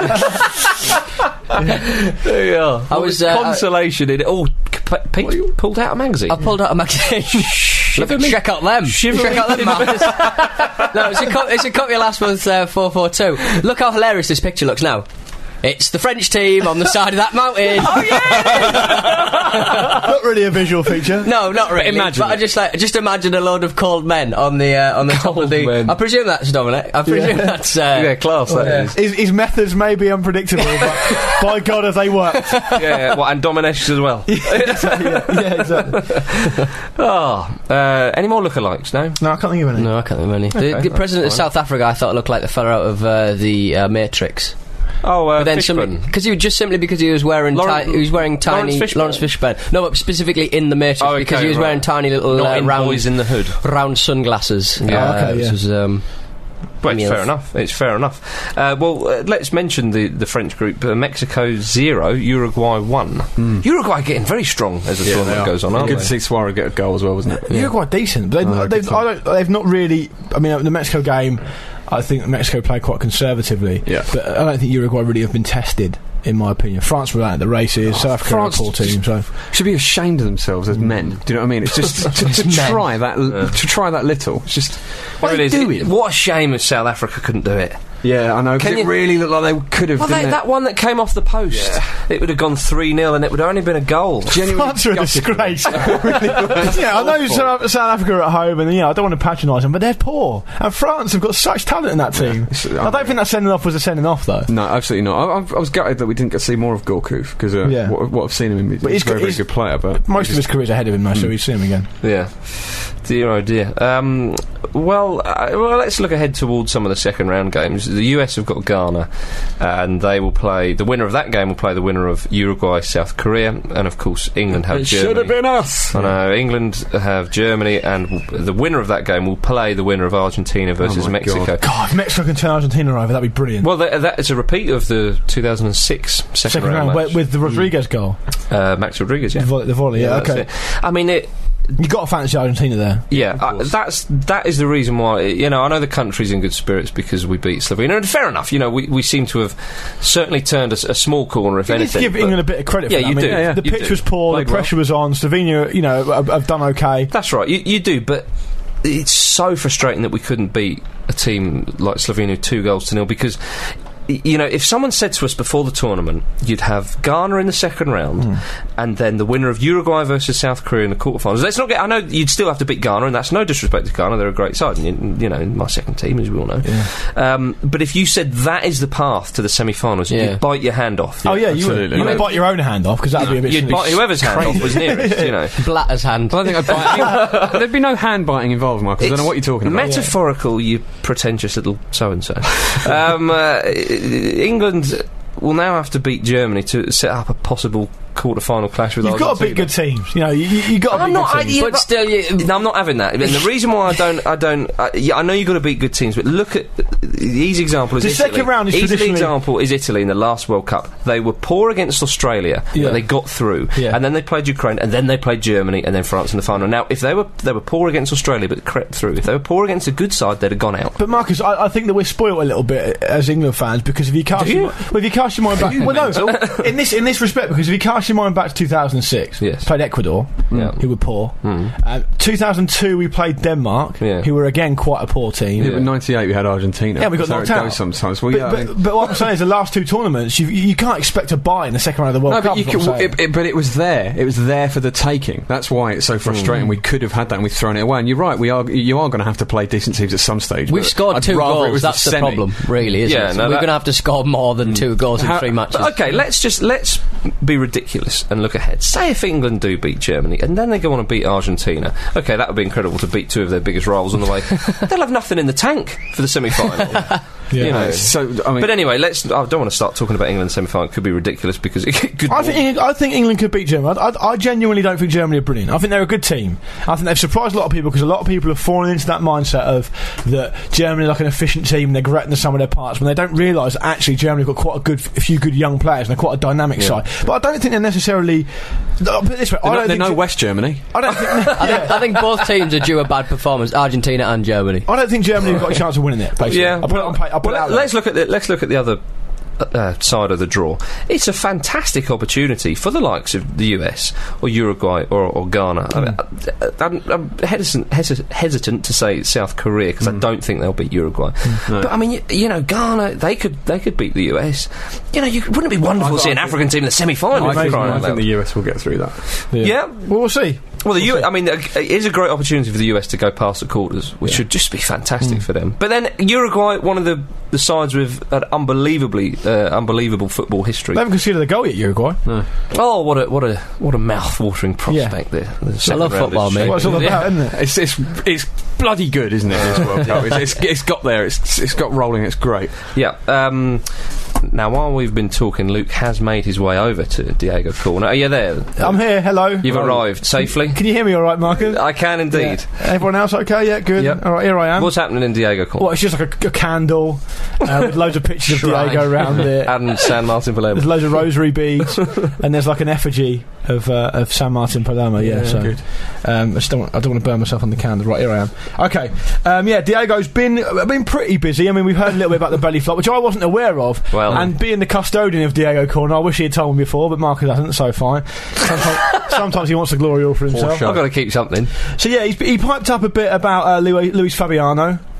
C: There you are.
E: I was
C: consolation in it. Oh, Pete pulled out a magazine.
E: I pulled out a magazine. Check out them. Check out them, Marcus. No, it's a copy of last month's 442. Look how hilarious this picture looks now. It's the French team on the side of that mountain.
C: Oh yeah!
D: Not really a visual feature.
E: No, not really.
F: Imagine
E: but I just imagine a load of cold men on the top of the.
C: men.
E: I presume that's Dominic. I presume that's.
C: Yeah, class. That is.
D: His methods may be unpredictable, but by God, have they worked?
C: Yeah, well, and Domenech as well.
D: yeah, exactly.
C: Any more lookalikes? No.
D: No, I can't think of any.
E: No, I can't think of any.
C: Okay,
E: The president of
C: that's
E: South Africa, I thought looked like the fella out of the Matrix.
C: Oh,
E: But then
C: Fishburne.
E: because he was wearing tiny
C: Lawrence Fishburne.
E: Lawrence Fishburne. No, but specifically in the Matrix
C: Oh, okay,
E: because he was wearing
C: right.
E: tiny little
C: Not in
E: round
C: Boys in the Hood.
E: round sunglasses.
C: Yeah.
D: Okay,
E: which
D: yeah.
E: was,
C: Well, it's
E: Meals.
C: fair enough. It's fair enough. Let's mention the French group. Mexico 0, Uruguay 1. Uruguay getting very strong as the tournament goes on, aren't
F: Good
C: they?
F: to see Suarez get a goal as well, wasn't it?
D: You're quite decent. But they've not really. I mean, the Mexico game, I think Mexico played quite conservatively.
F: Yeah.
D: But I don't think Uruguay really have been tested, in my opinion. France were out at the races. South Africa are a
F: France
D: poor team. So
F: should be ashamed of themselves as men. Do you know what I mean? It's just to try that little. It's just
C: What
F: what are you doing?
C: What a shame if South Africa couldn't do it.
F: Yeah, I know. Because it really looked like they could have.
C: Well, that one that came off the post, it would have gone 3-0 and it would have only been a goal.
D: France are a disgrace. Yeah, I know South Africa are at home, and I don't want to patronise them, but they're poor. And France have got such talent in that team. I don't think that sending off was a sending off, though.
F: No, absolutely not. I was gutted that we didn't get to see more of Gourcuff, because what I've seen him in, he's a very, very good player. But
D: most of his career's ahead of him now, so we've seen him again.
C: Yeah. Dear oh dear. Well, let's look ahead towards some of the second round games. The US have got Ghana, and they will play. The winner of that game will play the winner of Uruguay, South Korea, and of course England have Germany.
F: Should have been us.
C: I know. England have Germany, and the winner of that game will play the winner of Argentina versus Mexico.
D: God, if Mexico can turn Argentina over, that'd be brilliant.
C: Well, that is a repeat of the 2006 second round match.
D: With the Rodriguez goal.
C: Max Rodriguez, yeah.
D: The volley, yeah, okay.
C: I mean,
D: you got to fancy Argentina there.
C: Yeah, that is the reason why. I know the country's in good spirits because we beat Slovenia, and fair enough. We seem to have certainly turned a small corner, if anything.
D: You need to give England a bit of credit.
C: Yeah,
D: for that.
C: you do.
D: The pitch was poor, the pressure was on. Slovenia, have done okay.
C: That's right. You do, but it's so frustrating that we couldn't beat a team like Slovenia 2-0 because. If someone said to us before the tournament, you'd have Ghana in the second round, and then the winner of Uruguay versus South Korea in the quarterfinals. Let's not get. I know you'd still have to beat Ghana, and that's no disrespect to Ghana; they're a great side, and my second team, as we all know. Yeah. But if you said that is the path to the semi-finals, you'd bite your hand off.
D: Oh yeah, you would. You would bite your own hand off because that'd be a bit.
C: You'd bite whoever's hand off was nearest.
E: Blatter's hand.
F: I don't think I'd bite. There'd be no hand biting involved, Mark. I don't know what you're talking about.
C: Metaphorical, you pretentious little so and so. England will now have to beat Germany to set up a possible quarter-final clash with Argentina.
D: You've got to beat good teams. You got to beat good teams.
E: But still,
C: no, I'm not having that. And the reason why I know you've got to beat good teams, but look at the easy example is Italy.
D: Second round is
C: easy example is Italy in the last World Cup. They were poor against Australia, but they got through, and then they played Ukraine, and then they played Germany, and then France in the final. Now, if they were poor against Australia but crept through, if they were poor against a good side, they'd have gone out.
D: But Marcus, I think that we're spoiled a little bit as England fans because if you cast your mind back, in this respect, because if you cast your mind back to 2006, played Ecuador, who were poor. 2002 we played Denmark, who were again quite a poor team.
F: But 98 we had Argentina.
D: Yeah, we got knocked out
F: sometimes.
D: But what I'm saying is the last two tournaments, you can't expect to buy in the second round of the World Cup.
F: But it was there. It was there for the taking. That's why it's so frustrating. We could have had that and we've thrown it away. And you're right, you are going to have to play decent teams at some stage.
E: We've scored 2 goals. That's the problem, really, isn't it? We're going to have to score more than 2 goals in 3 matches.
C: Okay, let's be ridiculous and look ahead. Say if England do beat Germany and then they go on and beat Argentina. Okay, that would be incredible to beat 2 of their biggest rivals on the way. They'll have nothing in the tank for the semi-final. But anyway, I don't want to start talking about England's semi-final. It could be ridiculous because it could.
D: I think England could beat Germany. I genuinely don't think Germany are brilliant. I think they're a good team. I think they've surprised a lot of people because a lot of people have fallen into that mindset of that Germany are like an efficient team and they're great in the sum of their parts when they don't realise that actually Germany have got quite a few good young players and they're quite a dynamic side. But I don't think they're necessarily. Put it this way,
F: they're no West Germany.
D: I don't think.
E: I think both teams are due a bad performance, Argentina and Germany.
D: I don't think Germany have got a chance of winning it. Basically.
C: Yeah, let's look at the other side of the draw. It's a fantastic opportunity for the likes of the US or Uruguay or Ghana. I'm hesitant to say South Korea because I don't think they'll beat Uruguay. No. But I mean, Ghana, they could beat the US. Wouldn't it be wonderful to see an African team in the semi-final?
F: I think the US will get through that.
C: Yeah.
D: Well, we'll see.
C: Well, it is a great opportunity for the US to go past the quarters, which should just be fantastic for them. But then Uruguay, one of the sides with an unbelievable football history.
D: They haven't considered the goal yet, Uruguay. No.
C: Oh, what a mouth-watering prospect there.
E: I love football, mate.
D: What it's all about, isn't it?
F: It's bloody good, isn't it? This World Cup. It's got there. It's got rolling. It's great.
C: Yeah. Now, while we've been talking, Luke has made his way over to Diego Corner. Are you there?
D: I'm here. Hello.
C: You've arrived safely.
D: Can you hear me all right, Marcus?
C: I can indeed.
D: Yeah. Everyone else okay? Yeah, good.
C: Yep.
D: All right, here I am.
C: What's happening in Diego Corner?
D: Well, it's just like a candle with loads of pictures of Diego around it.
C: And San Martin Palermo.
D: There's loads of rosary beads, and there's like an effigy of San Martin Palermo. Yeah, so
F: good.
D: I don't want to burn myself on the candle. Right, here I am. Okay. Diego's been pretty busy. I mean, we've heard a little bit about the belly flop, which I wasn't aware of. Well, and being the custodian of Diego Corner, I wish he had told me before, but Marcus hasn't, so fine. Sometimes he wants the glory all for himself.
C: I've got to keep something.
D: So yeah, he piped up a bit about Luis Fabiano.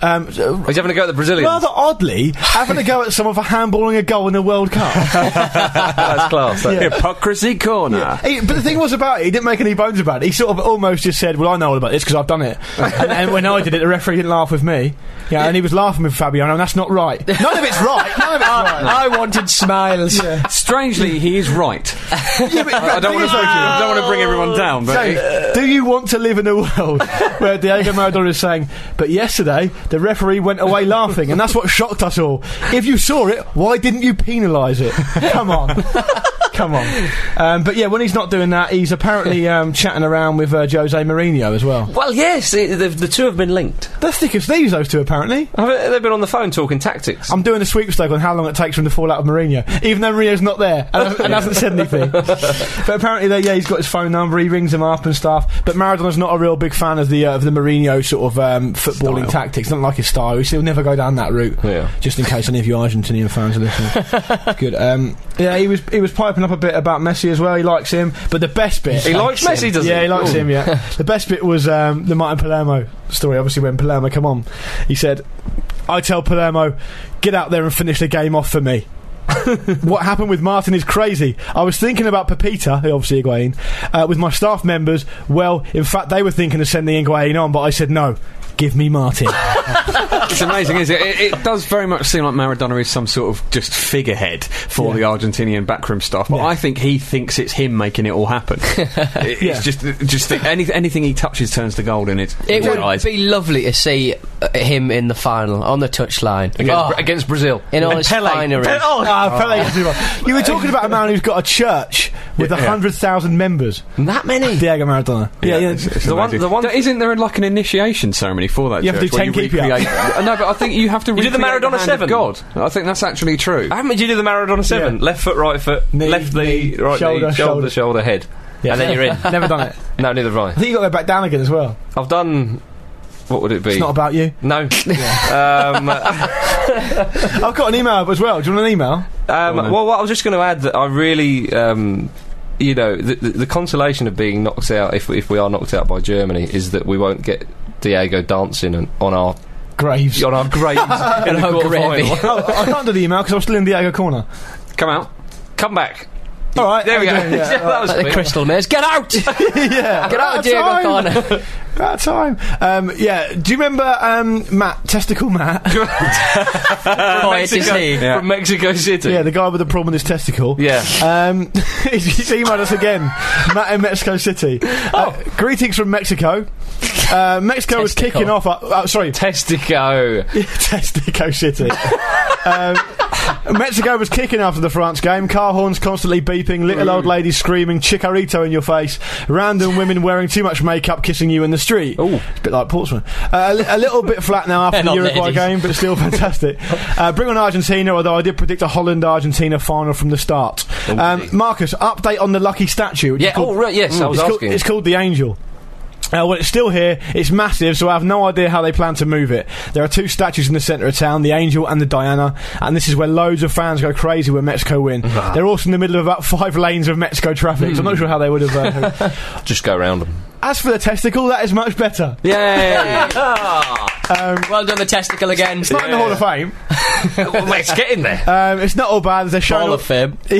C: He's having a go at the Brazilians.
D: rather oddly, having a go at someone for handballing a goal in the World Cup.
C: That's class.
D: Yeah.
F: Hypocrisy corner.
D: But the thing was about it, he didn't make any bones about it. He sort of almost just said, well, I know all about this because I've done it. and when I did it, the referee didn't laugh with me. Yeah, and he was laughing with Fabiano, and that's not right. None of it's right.
E: I wanted smiles.
F: Strangely, he is right.
D: Yeah, but
F: I don't want to bring everyone down, but
D: So, do you want to live in a world where Diego Maradona is saying, but yesterday the referee went away laughing, and that's what shocked us all? If you saw it, why didn't you penalise it? Come on. Come on. But yeah, when he's not doing that, he's apparently chatting around with Jose Mourinho as well.
C: Well, yes, the two have been linked.
D: They're thick as thieves, those two, apparently.
C: They've been on the phone talking tactics.
D: I'm doing a sweepstake on how long it takes for him to fall out of Mourinho, even though Mourinho's not there and hasn't said anything. But apparently, he's got his phone number, he rings him up and stuff. But Maradona's not a real big fan of the Mourinho sort of footballing tactics. Doesn't like his style. He'll never go down that route.
C: Yeah.
D: Just in case any of you Argentinian fans are listening. Good. Yeah, he was piping up a bit about Messi as well. He likes him, but the best bit.
C: He likes Messi, doesn't he?
D: Yeah, he likes him. Yeah. The best bit was the Martin Palermo story. Obviously, when Palermo come on, he said, "I tell Palermo, get out there and finish the game off for me." What happened with Martin is crazy. I was thinking about Pepita, obviously Higuain, with my staff members. Well, in fact, they were thinking of sending Higuain on, but I said no. Give me Martin.
F: it's amazing, isn't it? It does very much seem like Maradona is some sort of just figurehead for the Argentinian backroom staff, but I think he thinks it's him making it all happen. It's just anything he touches turns to gold, and it
E: would be lovely to see him in the final on the touchline
C: against Brazil
E: in all his finery.
D: Pele. You were talking about a man who's got a church with 100,000 members.
E: That many?
D: Diego Maradona.
F: It's the one. Isn't there like an initiation ceremony for that?
D: You have to do 10 KPI.
F: No, but I think you have to.
C: You do the Maradona 7.
F: God, I think that's actually true.
C: How many do you do the Maradona 7?
D: Yeah.
C: Left foot, right foot,
D: knee,
C: left knee, right knee, shoulder, head, and then you're in.
D: Never done it.
C: No, neither have I.
D: I think you got to go back down again as well.
C: I've done. What would it be?
D: It's not about you.
C: No.
D: I've got an email up as well. Do you want an email?
C: Well, I was just going to add that I really. You know, the consolation of being knocked out, if we are knocked out by Germany, is that we won't get Diego dancing on our
D: graves.
C: On our graves in the quarterfinal.
D: I can't do the email because I'm still in Diego corner.
C: Come out. Come back.
D: All right.
C: There we go. That was
E: like the Crystal Maze. Get out!
D: Yeah.
E: Get out of Diego corner.
D: About time. Yeah. Do you remember Matt, Testicle Matt?
C: From Mexico City.
D: Yeah, the guy with the problem with his testicle.
C: Yeah.
D: He's emailed us again. Matt in Mexico City. Greetings from Mexico. Mexico was kicking off.
C: Testico.
D: Testico City. Mexico was kicking after the France game. Car horns constantly beeping, little old ladies screaming, Chicarito in your face, random women wearing too much makeup kissing you in the street.
C: Ooh.
D: It's a bit like Portsmouth. A little bit flat now after the Uruguay game, but still fantastic. Bring on Argentina, although I did predict a Holland-Argentina final from the start. Marcus, update on the lucky statue.
C: Yeah, yes, I was asking.
D: It's called the Angel. Well, it's still here. It's massive, so I have no idea how they plan to move it. There are two statues in the centre of town, the Angel and the Diana, and this is where loads of fans go crazy when Mexico win. They're also in the middle of about 5 lanes of Mexico traffic, so I'm not sure how they would have...
C: Just go around them.
D: As for the testicle, that is much better.
C: Yay!
E: Well done, the testicle again.
D: It's not in the Hall of Fame.
C: Well, let's get in there.
D: It's not all bad. They're showing
E: Hall of Fame.
D: He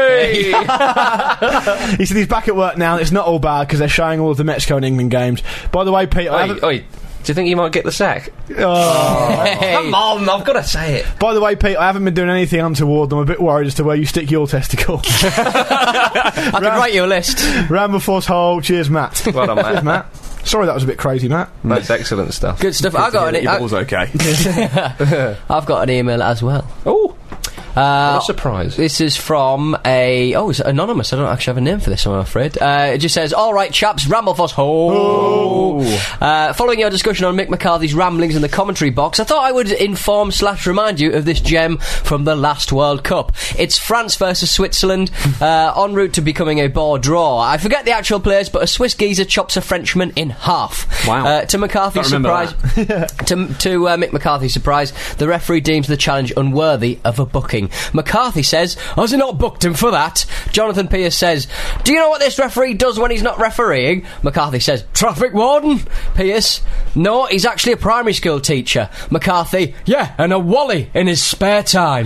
D: said he's back at work now. It's not all bad because they're showing all of the Mexico and England games. By the way, Pete,
C: do you think you might get the sack?
E: Hey.
C: Come on, I've got to say it.
D: By the way, Pete, I haven't been doing anything untoward. I'm a bit worried as to where you stick your testicle.
E: I can write you a list.
D: Ramble Force Hole. Cheers, Matt.
C: Well done, Matt.
D: Cheers, Matt. Sorry that was a bit crazy, Matt.
C: That's excellent stuff.
E: Good stuff. I got
F: your ball's okay.
E: I've got an email as well.
C: Oh. What a surprise.
E: This is from it's anonymous. I don't actually have a name for this one, I'm afraid. It just says, alright chaps, Ramblefuss following your discussion on Mick McCarthy's ramblings in the commentary box, I thought I would inform/remind you of this gem from the last World Cup. It's France versus Switzerland, en route to becoming a bore draw. I forget the actual players, but a Swiss geezer chops a Frenchman in half.
F: Wow.
E: To McCarthy's surprise, to Mick McCarthy's surprise, the referee deems the challenge unworthy of a booking. refereeing. McCarthy says, has he not booked him for that? Jonathan Pearce says, do you know what this referee does when he's not refereeing? McCarthy says, traffic warden. Pearce, no, he's actually a primary school teacher. McCarthy, yeah, and a wally in his spare time.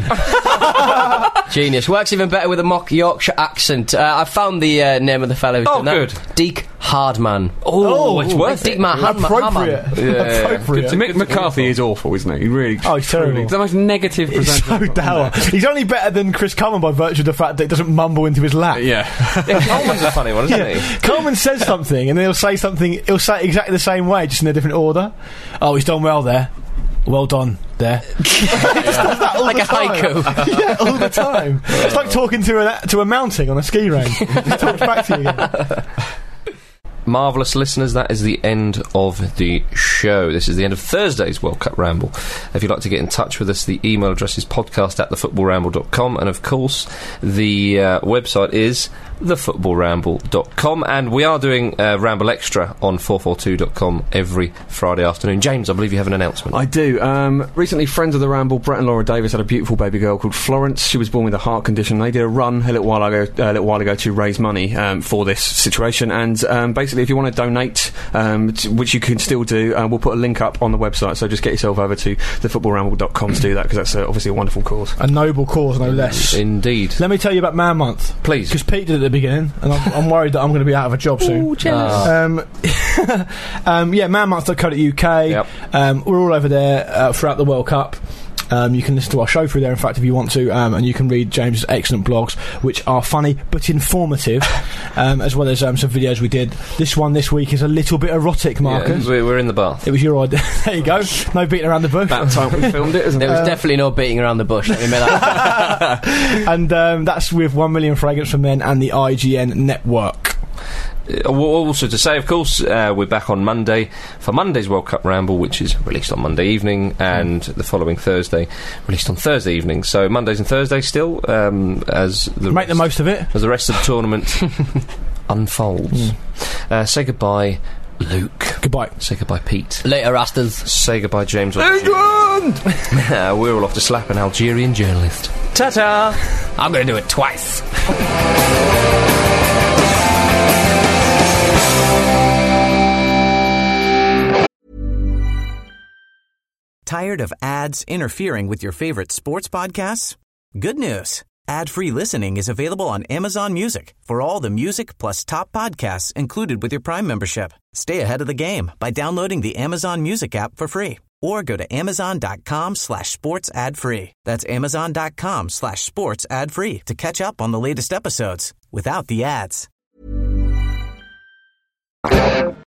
E: Genius. Works even better with a mock Yorkshire accent. I found the name of the fellow who's done that.
C: Good.
E: Deke Hardman.
C: Oh, it's worth
E: Deke
C: it.
D: Appropriate. Appropriate.
F: Mick McCarthy is awful, isn't he? He really.
D: Oh, he's terrible.
F: He's the most negative
D: He's
F: presenter.
D: so dour. He's only better than Chris Coleman by virtue of the fact that he doesn't mumble into his lap.
F: Yeah.
C: Coleman's a funny one, isn't he?
D: Coleman says something and then he'll say it exactly the same way, just in a different order. Oh, he's done well there. Well done there. He just does that all
E: Like
D: the
E: a
D: time.
E: haiku.
D: Yeah, all the time. It's like talking to a mounting on a ski range. He talks back to you again.
C: Marvellous listeners, that is the end of the show. This is the end of Thursday's World Cup Ramble. If you'd like to get in touch with us, the email address is podcast@thefootballramble.com, and of course the website is thefootballramble.com, and we are doing Ramble Extra on 442.com every Friday afternoon. James, I believe you have an announcement.
F: I do. Recently, friends of the Ramble, Brett and Laura Davis, had a beautiful baby girl called Florence. She was born with a heart condition. They did a run a little while ago to raise money for this situation, and basically, if you want to donate, which you can still do, we'll put a link up on the website, so just get yourself over to thefootballramble.com to do that, because that's obviously a wonderful cause.
D: A noble cause, no less.
C: Indeed.
D: Let me tell you about Man Month.
C: Please.
D: Because Pete did it at the beginning, and I'm worried that I'm going to be out of a job soon.
E: Ooh, jealous.
D: Yeah, manmonth.co.uk.
C: Yep.
D: We're all over there throughout the World Cup. You can listen to our show through there, in fact, if you want to, and you can read James's excellent blogs, which are funny but informative, as well as some videos we did. This one this week is a little bit erotic, Marcus.
C: Yeah, we're in the bath.
D: It was your idea. There you go. No beating around the bush.
F: About time we filmed it, isn't
E: There
F: it?
E: was definitely no beating around the bush. Let me make that.
D: And that's with 1 Million Fragrance for Men and the IGN Network.
C: Also to say, of course, we're back on Monday for Monday's World Cup Ramble, which is released on Monday evening, and the following Thursday released on Thursday evening. So Mondays and Thursdays still, as the
D: Make the most of it.
C: as the rest of the tournament unfolds. Say goodbye, Luke.
D: Goodbye.
C: Say goodbye, Pete.
E: Later, Rastas.
C: Say goodbye, James. England! We're all off to slap an Algerian journalist. Ta-ta!
E: I'm going to do it twice.
G: Tired of ads interfering with your favorite sports podcasts? Good news. Ad-free listening is available on Amazon Music for all the music plus top podcasts included with your Prime membership. Stay ahead of the game by downloading the Amazon Music app for free or go to amazon.com/sports ad free. That's amazon.com/sports ad free to catch up on the latest episodes without the ads.